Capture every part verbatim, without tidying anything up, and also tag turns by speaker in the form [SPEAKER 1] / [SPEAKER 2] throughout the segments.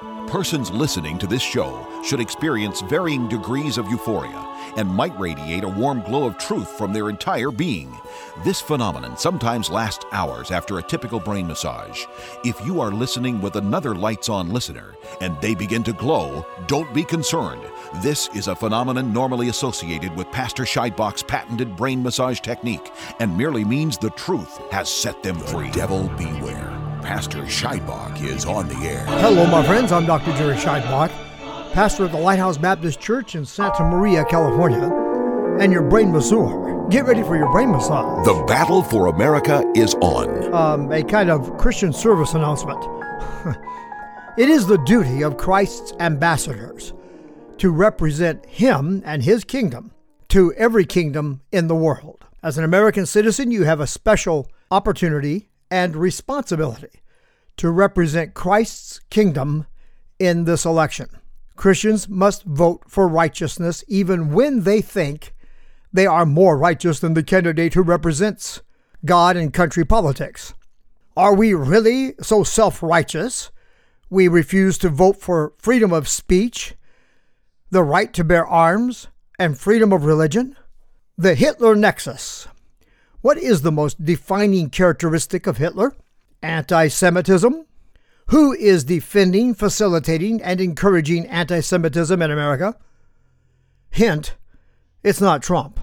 [SPEAKER 1] Persons listening to this show should experience varying degrees of euphoria and might radiate a warm glow of truth from their entire being. This phenomenon sometimes lasts hours after a typical brain massage. If you are listening with another lights-on listener and they begin to glow, don't be concerned. This is a phenomenon normally associated with Pastor Scheidbach's patented brain massage technique and merely means the truth has set them free.
[SPEAKER 2] The devil beware. Pastor Scheidbach is on the air.
[SPEAKER 3] Hello, my friends. I'm Doctor Jerry Scheidbach, pastor at the Lighthouse Baptist Church in Santa Maria, California, and your brain masseur. Get ready for your brain massage.
[SPEAKER 2] The battle for America is on.
[SPEAKER 3] Um, a kind of Christian service announcement. It is the duty of Christ's ambassadors to represent Him and His kingdom to every kingdom in the world. As an American citizen, you have a special opportunity and responsibility to represent Christ's kingdom in this election. Christians must vote for righteousness even when they think they are more righteous than the candidate who represents God and country politics. Are we really so self-righteous we refuse to vote for freedom of speech, the right to bear arms, and freedom of religion? The Hitler Nexus. What is the most defining characteristic of Hitler? Anti-Semitism. Who is defending, facilitating, and encouraging anti-Semitism in America? Hint, it's not Trump.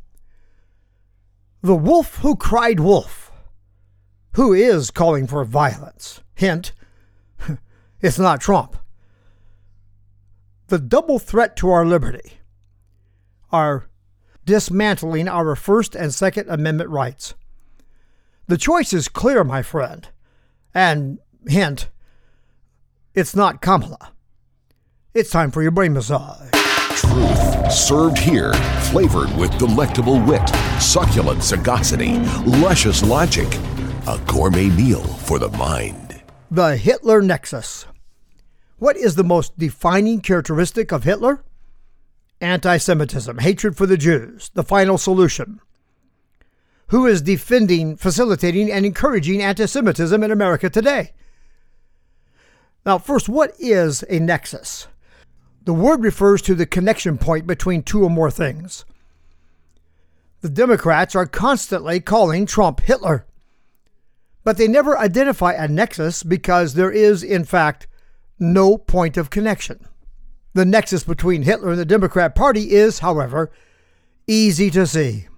[SPEAKER 3] The wolf who cried wolf. Who is calling for violence? Hint, it's not Trump. The double threat to our liberty are dismantling our First and Second Amendment rights. The choice is clear, my friend. And hint, it's not Kamala. It's time for your brain massage.
[SPEAKER 2] Truth served here, flavored with delectable wit, succulent sagacity, luscious logic. A gourmet meal for the mind.
[SPEAKER 3] The Hitler Nexus. What is the most defining characteristic of Hitler? Anti-Semitism, hatred for the Jews, the final solution. Who is defending, facilitating, and encouraging anti-Semitism in America today? Now, first, what is a nexus? The word refers to the connection point between two or more things. The Democrats are constantly calling Trump Hitler, but they never identify a nexus because there is, in fact, no point of connection. The nexus between Hitler and the Democrat Party is, however, easy to see.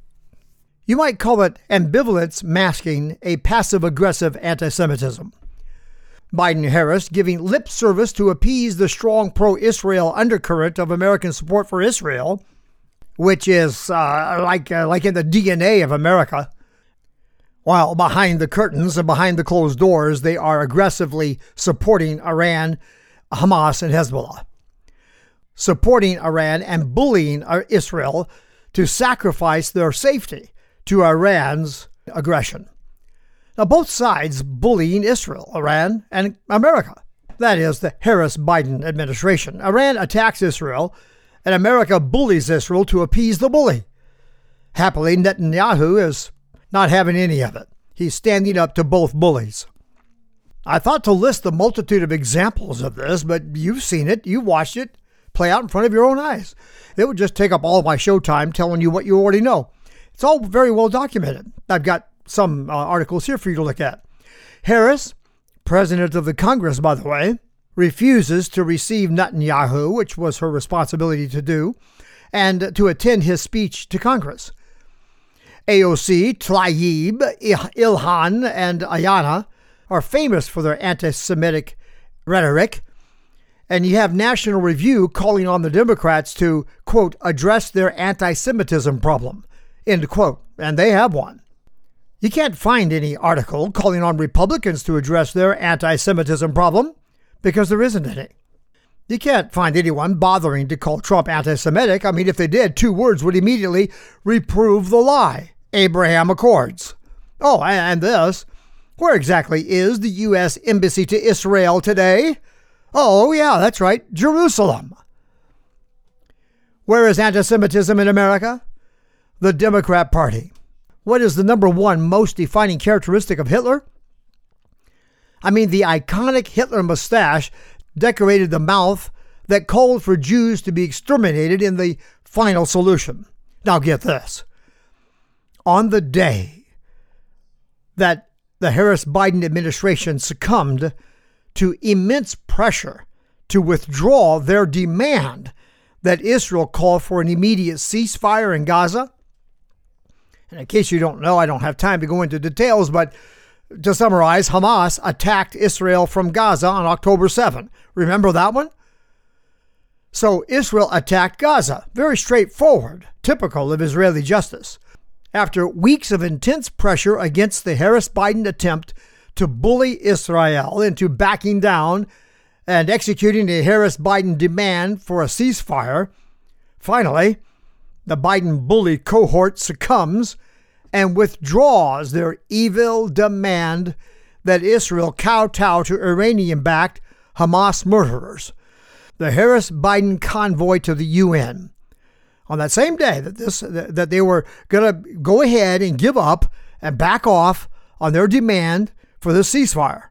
[SPEAKER 3] You might call it ambivalence masking a passive-aggressive anti-Semitism. Biden-Harris giving lip service to appease the strong pro-Israel undercurrent of American support for Israel, which is uh, like, uh, like in the D N A of America, while behind the curtains and behind the closed doors, they are aggressively supporting Iran, Hamas, and Hezbollah. Supporting Iran and bullying Israel to sacrifice their safety to Iran's aggression. Now, both sides bullying Israel, Iran, and America. That is, the Harris-Biden administration. Iran attacks Israel, and America bullies Israel to appease the bully. Happily, Netanyahu is not having any of it. He's standing up to both bullies. I thought to list the multitude of examples of this, but you've seen it, you've watched it play out in front of your own eyes. It would just take up all of my show time telling you what you already know. It's all very well documented. I've got some uh, articles here for you to look at. Harris, president of the Congress, by the way, refuses to receive Netanyahu, which was her responsibility to do, and to attend his speech to Congress. A O C, Tlaib, Ilhan, and Ayanna are famous for their anti-Semitic rhetoric. And you have National Review calling on the Democrats to, quote, address their anti-Semitism problem, end quote. And they have one. You can't find any article calling on Republicans to address their anti-Semitism problem because there isn't any. You can't find anyone bothering to call Trump anti-Semitic. I mean, if they did, two words would immediately reprove the lie. Abraham Accords. Oh, and this. Where exactly is the U S Embassy to Israel today? Oh, yeah, that's right, Jerusalem. Where is anti-Semitism in America? The Democrat Party. What is the number one most defining characteristic of Hitler? I mean, the iconic Hitler mustache decorated the mouth that called for Jews to be exterminated in the final solution. Now get this. On the day that the Harris-Biden administration succumbed to immense pressure to withdraw their demand that Israel call for an immediate ceasefire in Gaza, and in case you don't know, I don't have time to go into details, but to summarize, Hamas attacked Israel from Gaza on October seventh. Remember that one? So Israel attacked Gaza. Very straightforward, typical of Israeli justice. After weeks of intense pressure against the Harris-Biden attempt to bully Israel into backing down and executing the Harris-Biden demand for a ceasefire, finally, the Biden bully cohort succumbs and withdraws their evil demand that Israel kowtow to Iranian-backed Hamas murderers. The Harris-Biden convoy to the U N, on that same day that this that they were going to go ahead and give up and back off on their demand for the ceasefire.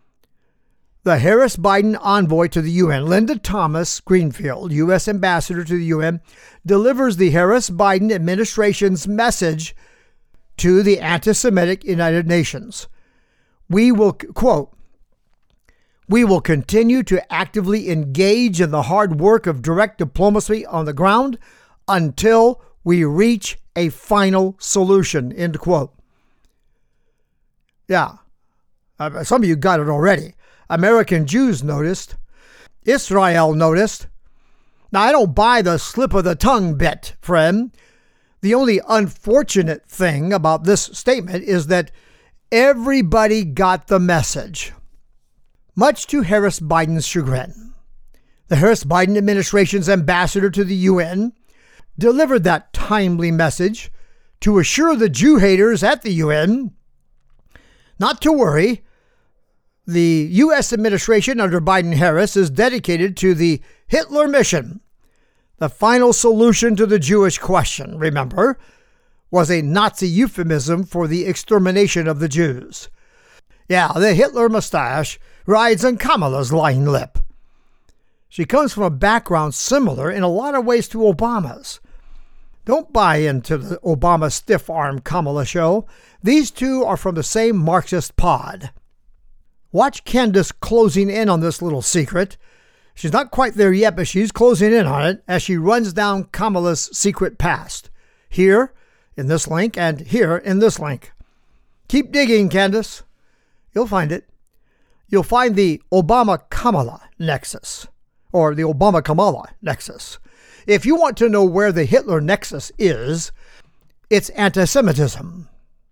[SPEAKER 3] The Harris-Biden envoy to the U N, Linda Thomas Greenfield, U S ambassador to the U N, delivers the Harris-Biden administration's message to the anti-Semitic United Nations. We will, quote, "We will continue to actively engage in the hard work of direct diplomacy on the ground until we reach a final solution," end quote. Yeah, uh, some of you got it already. American Jews noticed. Israel noticed. Now, I don't buy the slip of the tongue bit, friend. The only unfortunate thing about this statement is that everybody got the message. Much to Harris-Biden's chagrin, the Harris-Biden administration's ambassador to the U N delivered that timely message to assure the Jew haters at the U N not to worry. The U S administration under Biden-Harris is dedicated to the Hitler mission. The final solution to the Jewish question, remember, was a Nazi euphemism for the extermination of the Jews. Yeah, the Hitler mustache rides on Kamala's lying lip. She comes from a background similar in a lot of ways to Obama's. Don't buy into the Obama stiff-arm Kamala show. These two are from the same Marxist pod. Watch Candace closing in on this little secret. She's not quite there yet, but she's closing in on it as she runs down Kamala's secret past. Here in this link and here in this link. Keep digging, Candace. You'll find it. You'll find the Obama-Kamala nexus, or the Obama-Kamala nexus. If you want to know where the Hitler nexus is, it's anti-Semitism.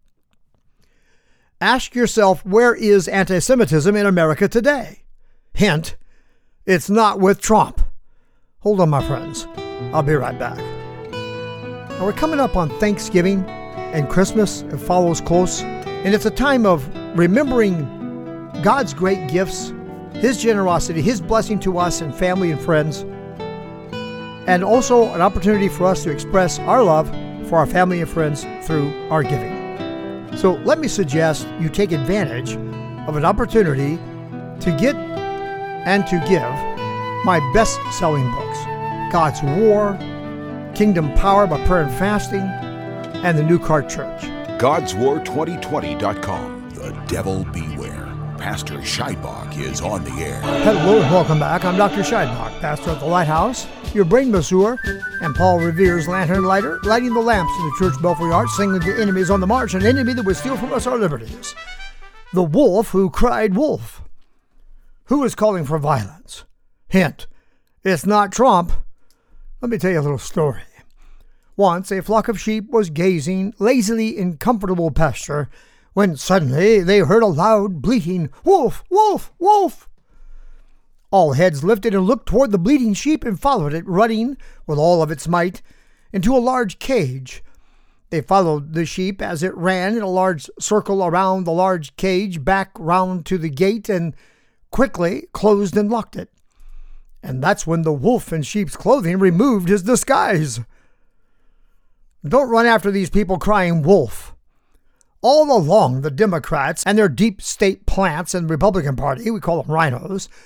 [SPEAKER 3] Ask yourself, where is anti-Semitism in America today? Hint, it's not with Trump. Hold on, my friends. I'll be right back. Now, we're coming up on Thanksgiving and Christmas. It follows close. And it's a time of remembering God's great gifts, His generosity, His blessing to us and family and friends, and also an opportunity for us to express our love for our family and friends through our giving. So let me suggest you take advantage of an opportunity to get and to give my best-selling books, God's War, Kingdom Power by Prayer and Fasting, and The New Car Church.
[SPEAKER 2] Gods War twenty twenty dot com. The devil beware. Pastor Scheidbach is on the air.
[SPEAKER 3] Hello and welcome back. I'm Doctor Scheidbach, pastor at the Lighthouse, your brain masseur, and Paul Revere's lantern lighter, lighting the lamps in the church belfry arch, singing to enemies on the march, an enemy that would steal from us our liberties. The wolf who cried wolf. Who is calling for violence? Hint, it's not Trump. Let me tell you a little story. Once a flock of sheep was gazing lazily in comfortable pasture when suddenly they heard a loud bleating, "Wolf! Wolf! Wolf!" All heads lifted and looked toward the bleating sheep and followed it, running with all of its might into a large cage. They followed the sheep as it ran in a large circle around the large cage, back round to the gate, and quickly closed and locked it. And that's when the wolf in sheep's clothing removed his disguise. Don't run after these people crying wolf. All along, the Democrats and their deep state plants and the Republican Party, we call them rhinos,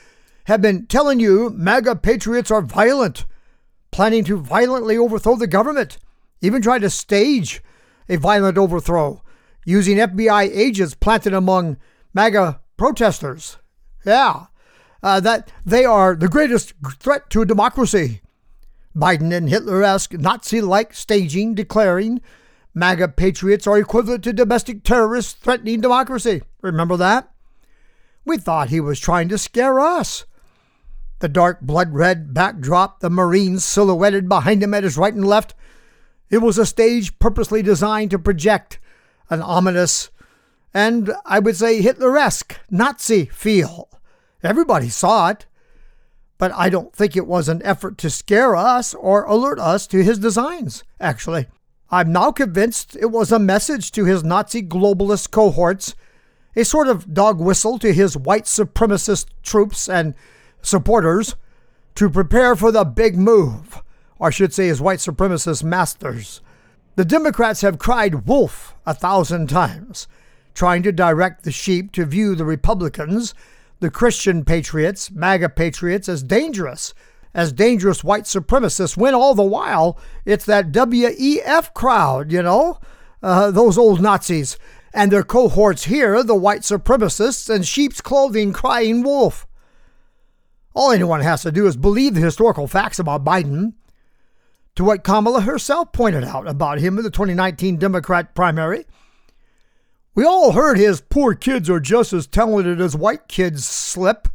[SPEAKER 3] have been telling you MAGA patriots are violent, planning to violently overthrow the government, even trying to stage a violent overthrow using F B I agents planted among MAGA protesters. Yeah, uh, that they are the greatest threat to democracy. Biden and Hitler-esque Nazi-like staging declaring MAGA patriots are equivalent to domestic terrorists threatening democracy. Remember that? We thought he was trying to scare us. The dark blood-red backdrop, the Marines silhouetted behind him at his right and left, it was a stage purposely designed to project an ominous and, I would say, Hitler-esque Nazi feel. Everybody saw it, but I don't think it was an effort to scare us or alert us to his designs, actually. I'm now convinced it was a message to his Nazi globalist cohorts, a sort of dog whistle to his white supremacist troops and supporters to prepare for the big move, or I should say his white supremacist masters. The Democrats have cried wolf a thousand times, trying to direct the sheep to view the Republicans, the Christian patriots, MAGA patriots, as dangerous, as dangerous white supremacists, when all the while it's that W E F crowd, you know, uh, those old Nazis, and their cohorts here, the white supremacists in sheep's clothing crying wolf. All anyone has to do is believe the historical facts about Biden, to what Kamala herself pointed out about him in the twenty nineteen Democrat primary. We all heard his poor kids are just as talented as white kids slip.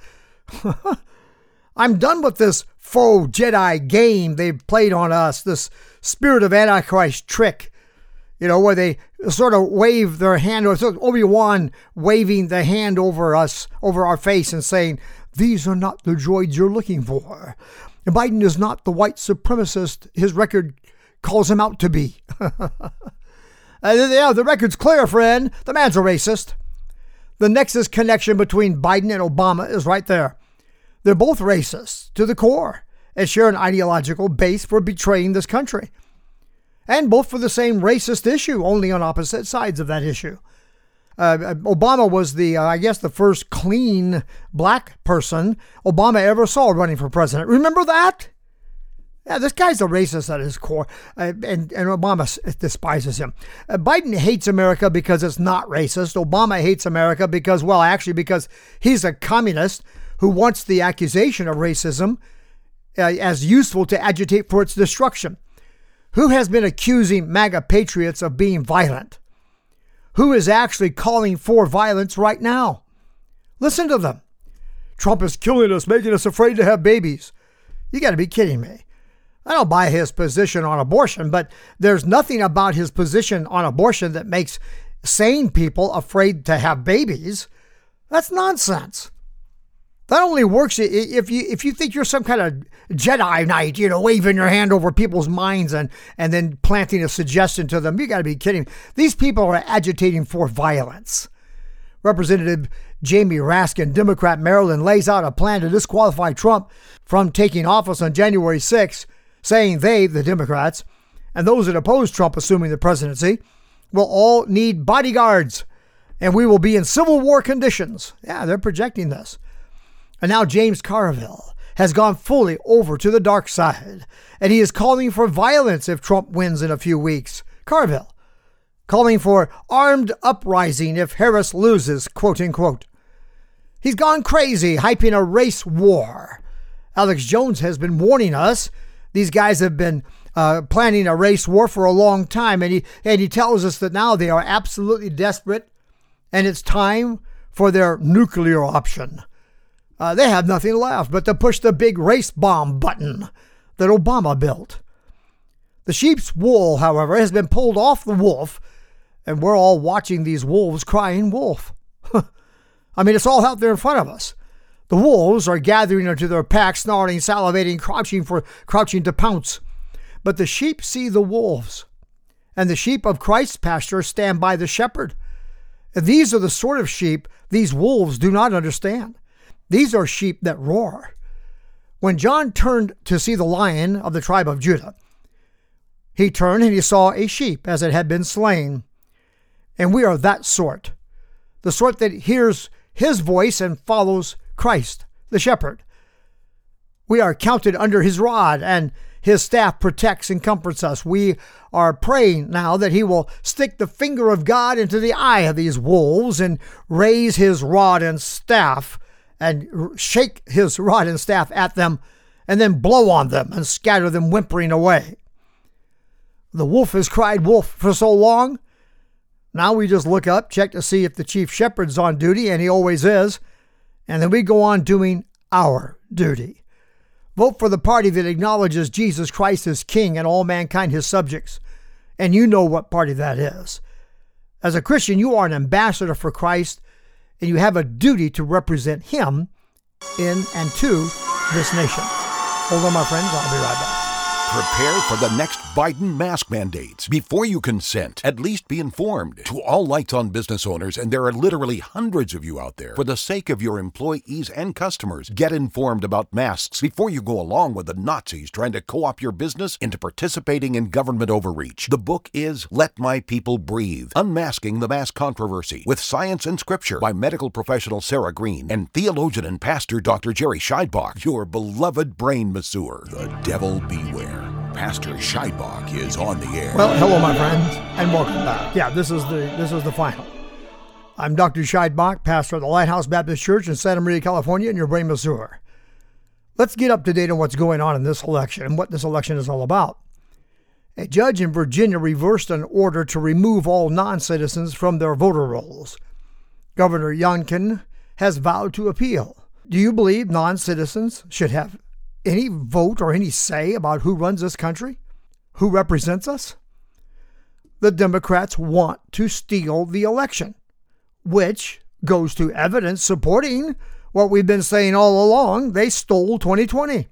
[SPEAKER 3] I'm done with this faux Jedi game they've played on us, this spirit of Antichrist trick, you know, where they sort of wave their hand, or Obi-Wan waving the hand over us, over our face and saying, these are not the droids you're looking for. And Biden is not the white supremacist his record calls him out to be. Uh, yeah, the record's clear, friend. The man's a racist. The nexus connection between Biden and Obama is right there. They're both racist to the core and share an ideological base for betraying this country. And both for the same racist issue, only on opposite sides of that issue. Uh, Obama was the, uh, I guess, the first clean black person Obama ever saw running for president. Remember that? Yeah, this guy's a racist at his core, uh, and, and Obama despises him. Uh, Biden hates America because it's not racist. Obama hates America because, well, actually because he's a communist who wants the accusation of racism uh, as useful to agitate for its destruction. Who has been accusing MAGA patriots of being violent? Who is actually calling for violence right now? Listen to them. Trump is killing us, making us afraid to have babies. You got to be kidding me. I don't buy his position on abortion, but there's nothing about his position on abortion that makes sane people afraid to have babies. That's nonsense. That only works if you if you think you're some kind of Jedi Knight, you know, waving your hand over people's minds and, and then planting a suggestion to them. You got to be kidding. These people are agitating for violence. Representative Jamie Raskin, Democrat, Maryland, lays out a plan to disqualify Trump from taking office on January sixth, saying they, the Democrats, and those that oppose Trump assuming the presidency, will all need bodyguards, and we will be in civil war conditions. Yeah, they're projecting this. And now James Carville has gone fully over to the dark side, and he is calling for violence if Trump wins in a few weeks. Carville, calling for armed uprising if Harris loses, quote unquote. He's gone crazy, hyping a race war. Alex Jones has been warning us. These guys have been uh, planning a race war for a long time, and he and he tells us that now they are absolutely desperate, and it's time for their nuclear option. Uh, they have nothing left but to push the big race bomb button that Obama built. The sheep's wool, however, has been pulled off the wolf, and we're all watching these wolves crying wolf. I mean, it's all out there in front of us. The wolves are gathering into their packs, snarling, salivating, crouching for crouching to pounce. But the sheep see the wolves, and the sheep of Christ's pasture stand by the shepherd. And these are the sort of sheep these wolves do not understand. These are sheep that roar. When John turned to see the lion of the tribe of Judah, he turned and he saw a sheep as it had been slain. And we are that sort, the sort that hears his voice and follows Christ, the shepherd. We are counted under his rod, and his staff protects and comforts us. We are praying now that he will stick the finger of God into the eye of these wolves and raise his rod and staff and shake his rod and staff at them and then blow on them and scatter them whimpering away. The wolf has cried wolf for so long. Now we just look up, check to see if the chief shepherd's on duty, and he always is, and then we go on doing our duty. Vote for the party that acknowledges Jesus Christ as King and all mankind his subjects, and you know what party that is. As a Christian, you are an ambassador for Christ, and you have a duty to represent him in and to this nation. Hold on, my friends. I'll be right back.
[SPEAKER 1] Prepare for the next Biden mask mandates. Before you consent, at least be informed. To all Lights On business owners, and there are literally hundreds of you out there, for the sake of your employees and customers, get informed about masks before you go along with the Nazis trying to co-opt your business into participating in government overreach. The book is Let My People Breathe, Unmasking the Mask Controversy with Science and Scripture by medical professional Sarah Green and theologian and pastor Doctor Jerry Scheidbach, your beloved brain masseur. The devil beware. Pastor Scheidbach is on the air.
[SPEAKER 3] Well, hello, my friends, and welcome back. Yeah, this is the this is the final. I'm Doctor Scheidbach, pastor of the Lighthouse Baptist Church in Santa Maria, California, and your brain masseur. Let's get up to date on what's going on in this election and what this election is all about. A judge in Virginia reversed an order to remove all non-citizens from their voter rolls. Governor Youngkin has vowed to appeal. Do you believe non-citizens should have any vote or any say about who runs this country? Who represents us? The Democrats want to steal the election, which goes to evidence supporting what we've been saying all along. They stole twenty twenty.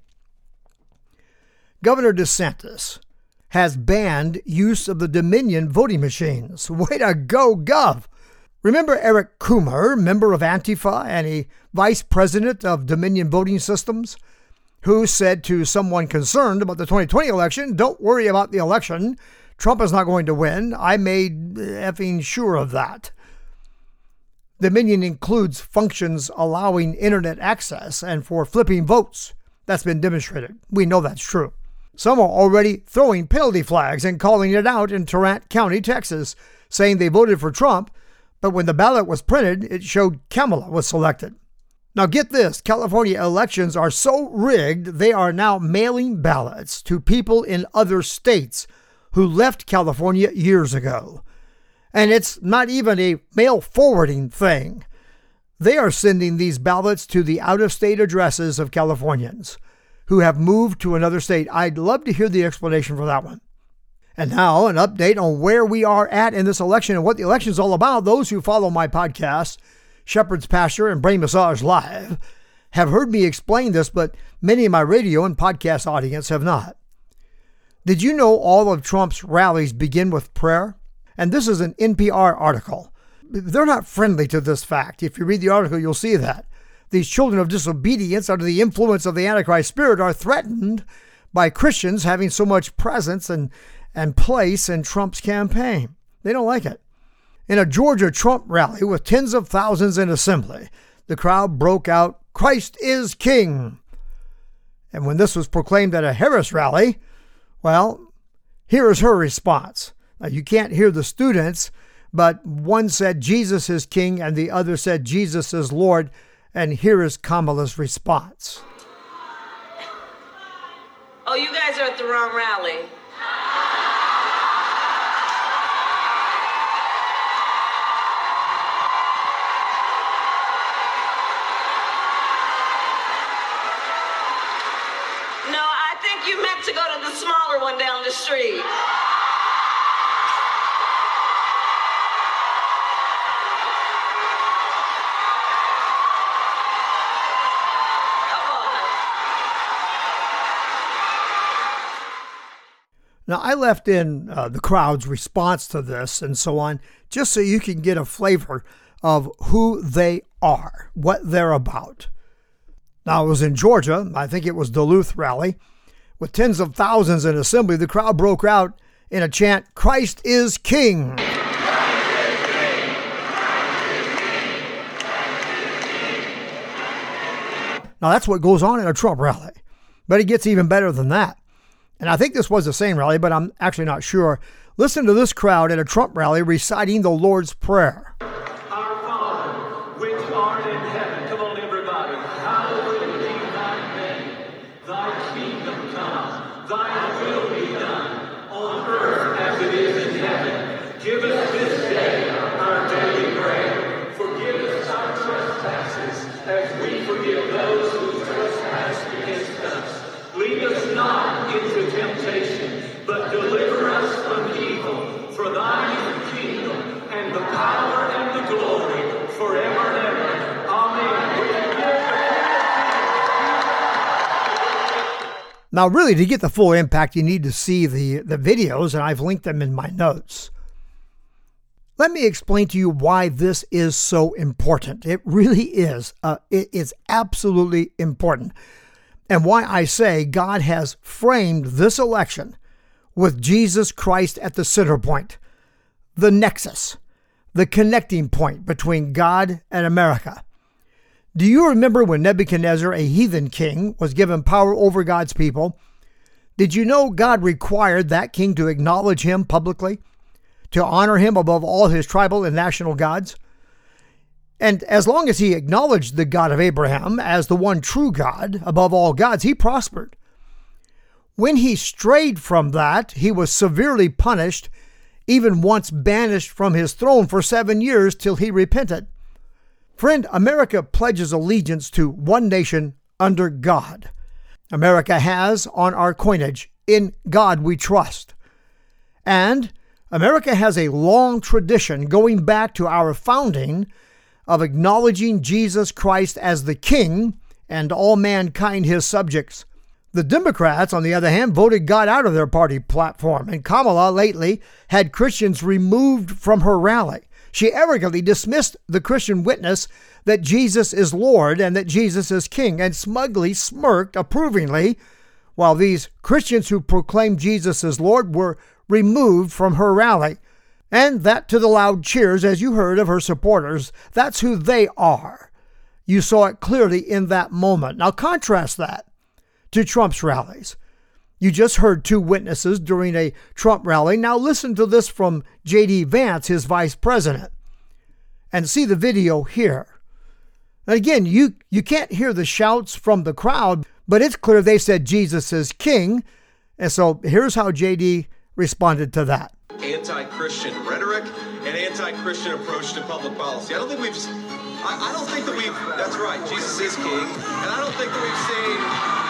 [SPEAKER 3] Governor DeSantis has banned use of the Dominion voting machines. Way to go, Gov! Remember Eric Coomer, member of Antifa and a vice president of Dominion Voting Systems, who said to someone concerned about the twenty twenty election, "Don't worry about the election. Trump is not going to win. I made effing sure of that." Dominion includes functions allowing internet access and for flipping votes. That's been demonstrated. We know that's true. Some are already throwing penalty flags and calling it out in Tarrant County, Texas, saying they voted for Trump, but when the ballot was printed, it showed Kamala was selected. Now get this, California elections are so rigged, they are now mailing ballots to people in other states who left California years ago. And it's not even a mail forwarding thing. They are sending these ballots to the out-of-state addresses of Californians who have moved to another state. I'd love to hear the explanation for that one. And now an update on where we are at in this election and what the election is all about. Those who follow my podcast, Shepherd's Pasture and Brain Massage Live, have heard me explain this, but many of my radio and podcast audience have not. Did you know all of Trump's rallies begin with prayer? And this is an N P R article. They're not friendly to this fact. If you read the article, you'll see that. These children of disobedience under the influence of the Antichrist spirit are threatened by Christians having so much presence and, and place in Trump's campaign. They don't like it. In a Georgia Trump rally with tens of thousands in assembly, the crowd broke out, "Christ is King." And when this was proclaimed at a Harris rally, well, here is her response. Now, you can't hear the students, but one said Jesus is King and the other said Jesus is Lord. And here is Kamala's response.
[SPEAKER 4] Oh, you guys are at the wrong rally. No, I think you meant to go to the smaller one down the street.
[SPEAKER 3] Now, I left in uh, the crowd's response to this and so on, just so you can get a flavor of who they are, what they're about. Now, it was in Georgia, I think it was Duluth rally, with tens of thousands in assembly. The crowd broke out in a chant, "Christ is King." Now, that's what goes on in a Trump rally. But it gets even better than that. And I think this was the same rally, but I'm actually not sure. Listen to this crowd at a Trump rally reciting the Lord's Prayer.
[SPEAKER 5] Our Father, which art in heaven. Come on, everybody. Hallowed be thy name. Thy kingdom come. Thy will be done on earth as it is in heaven. Give us this day our daily bread. Forgive us our trespasses as we forgive those who trespass against us. Lead us not into temptation, but deliver us from evil. For thine is the kingdom, and the power, and the glory, forever and ever. Amen.
[SPEAKER 3] Now, really, to get the full impact, you need to see the, the videos, and I've linked them in my notes. Let me explain to you why this is so important. It really is. Uh, it is absolutely important. And why I say God has framed this election with Jesus Christ at the center point, the nexus, the connecting point between God and America. Do you remember when Nebuchadnezzar, a heathen king, was given power over God's people? Did you know God required that king to acknowledge him publicly, to honor him above all his tribal and national gods? And as long as he acknowledged the God of Abraham as the one true God above all gods, he prospered. When he strayed from that, he was severely punished, even once banished from his throne for seven years till he repented. Friend, America pledges allegiance to one nation under God. America has on our coinage, "In God we trust." And America has a long tradition going back to our founding of acknowledging Jesus Christ as the King and all mankind his subjects. The Democrats, on the other hand, voted God out of their party platform, and Kamala lately had Christians removed from her rally. She arrogantly dismissed the Christian witness that Jesus is Lord and that Jesus is King, and smugly smirked approvingly while these Christians who proclaimed Jesus as Lord were removed from her rally. And that to the loud cheers, as you heard, of her supporters. That's who they are. You saw it clearly in that moment. Now contrast that to Trump's rallies. You just heard two witnesses during a Trump rally. Now listen to this from J D Vance, his vice president, and see the video here. And again, you, you can't hear the shouts from the crowd, but it's clear they said Jesus is King. And so here's how J D responded to that.
[SPEAKER 6] Anti-Christian rhetoric and anti-Christian approach to public policy. I don't think we've, I, I don't think that we've, that's right, Jesus is King, and I don't think that we've seen,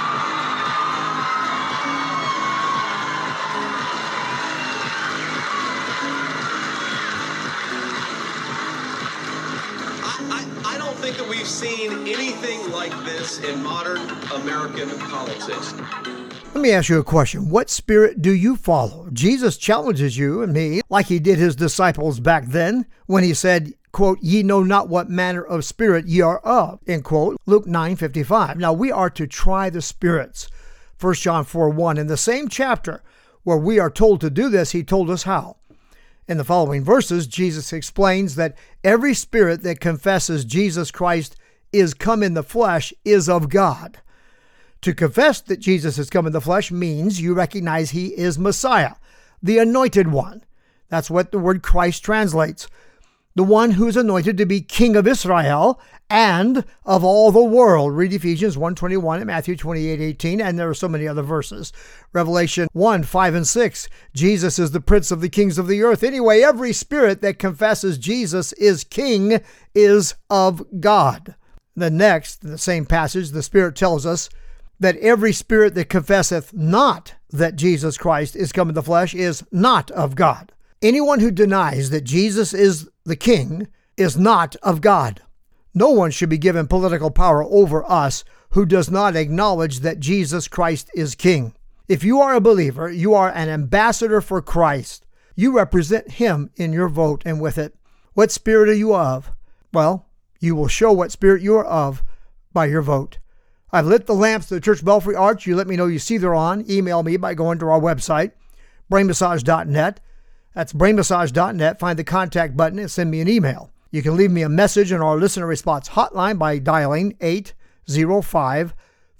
[SPEAKER 6] I, I, I don't think that we've seen anything like this in modern American politics.
[SPEAKER 3] Let me ask you a question. What spirit do you follow? Jesus challenges you and me, like he did his disciples back then, when he said, quote, "Ye know not what manner of spirit ye are of," end quote, Luke nine fifty-five. Now we are to try the spirits. First John four one. In the same chapter where we are told to do this, he told us how. In the following verses, Jesus explains that every spirit that confesses Jesus Christ is come in the flesh is of God. To confess that Jesus has come in the flesh means you recognize he is Messiah, the anointed one. That's what the word Christ translates. The one who's anointed to be King of Israel and of all the world. Read Ephesians one twenty-one and Matthew twenty-eight eighteen, and there are so many other verses. Revelation one, five, and six. Jesus is the Prince of the kings of the earth. Anyway, every spirit that confesses Jesus is King is of God. The next, in the same passage, the Spirit tells us that every spirit that confesseth not that Jesus Christ is come in the flesh is not of God. Anyone who denies that Jesus is the King is not of God. No one should be given political power over us who does not acknowledge that Jesus Christ is King. If you are a believer, you are an ambassador for Christ. You represent him in your vote and with it. What spirit are you of? Well, you will show what spirit you are of by your vote. I've lit the lamps to the Church Belfry Arch. You let me know you see they're on. Email me by going to our website, brain massage dot net. That's brain massage dot net. Find the contact button and send me an email. You can leave me a message on our listener response hotline by dialing eight zero five,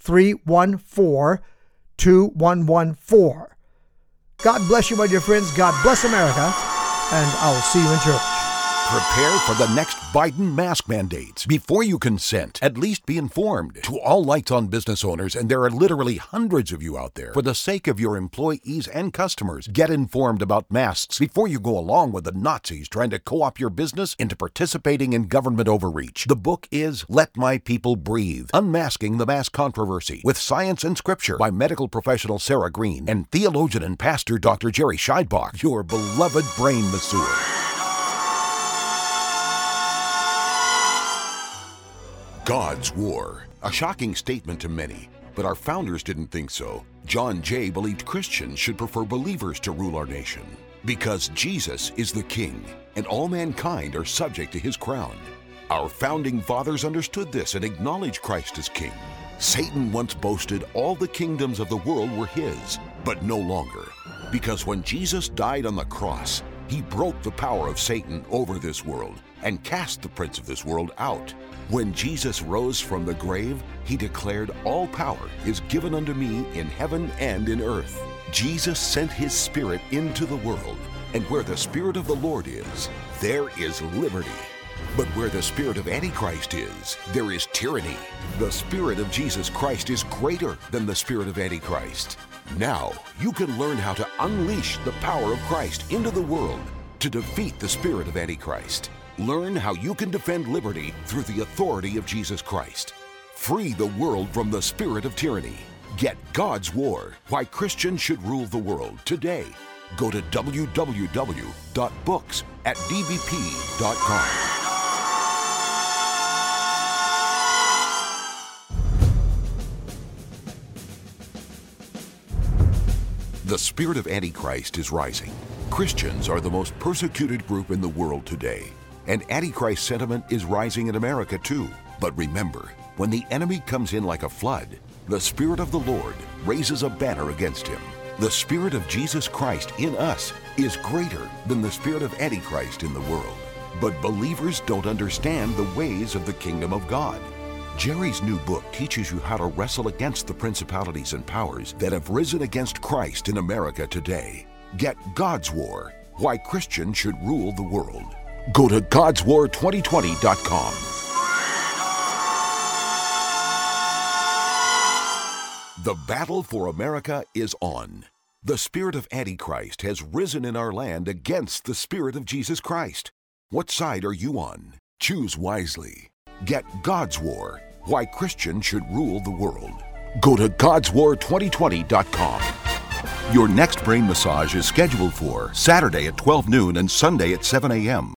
[SPEAKER 3] three one four, two one one four. God bless you, my dear friends. God bless America, and I'll see you in church.
[SPEAKER 1] Prepare for the next Biden mask mandates. Before you consent, at least be informed. To all Lights On business owners, and there are literally hundreds of you out there, for the sake of your employees and customers, get informed about masks before you go along with the Nazis trying to co-opt your business into participating in government overreach. The book is Let My People Breathe, Unmasking the Mask Controversy with Science and Scripture by medical professional Sarah Green and theologian and pastor Doctor Jerry Scheidbach, your beloved brain masseur. God's War. A shocking statement to many, but our founders didn't think so. John Jay believed Christians should prefer believers to rule our nation because Jesus is the King and all mankind are subject to his crown. Our founding fathers understood this and acknowledged Christ as King. Satan once boasted all the kingdoms of the world were his, but no longer, because when Jesus died on the cross, he broke the power of Satan over this world and cast the prince of this world out. When Jesus rose from the grave, he declared, "All power is given unto me in heaven and in earth." Jesus sent his Spirit into the world, and where the Spirit of the Lord is, there is liberty. But where the spirit of Antichrist is, there is tyranny. The Spirit of Jesus Christ is greater than the spirit of Antichrist. Now, you can learn how to unleash the power of Christ into the world to defeat the spirit of Antichrist. Learn how you can defend liberty through the authority of Jesus Christ. Free the world from the spirit of tyranny. Get God's War, Why Christians Should Rule the World today. Go to w w w dot books at d b p dot com. The spirit of Antichrist is rising. Christians are the most persecuted group in the world today. And Antichrist sentiment is rising in America too. But remember, when the enemy comes in like a flood, the Spirit of the Lord raises a banner against him. The Spirit of Jesus Christ in us is greater than the spirit of Antichrist in the world. But believers don't understand the ways of the kingdom of God. Jerry's new book teaches you how to wrestle against the principalities and powers that have risen against Christ in America today. Get God's War, Why Christians Should Rule the World. Go to gods war twenty twenty dot com. The battle for America is on. The spirit of Antichrist has risen in our land against the Spirit of Jesus Christ. What side are you on? Choose wisely. Get God's War, Why Christians Should Rule the World. Go to gods war twenty twenty dot com. Your next brain massage is scheduled for Saturday at twelve noon and Sunday at seven a.m.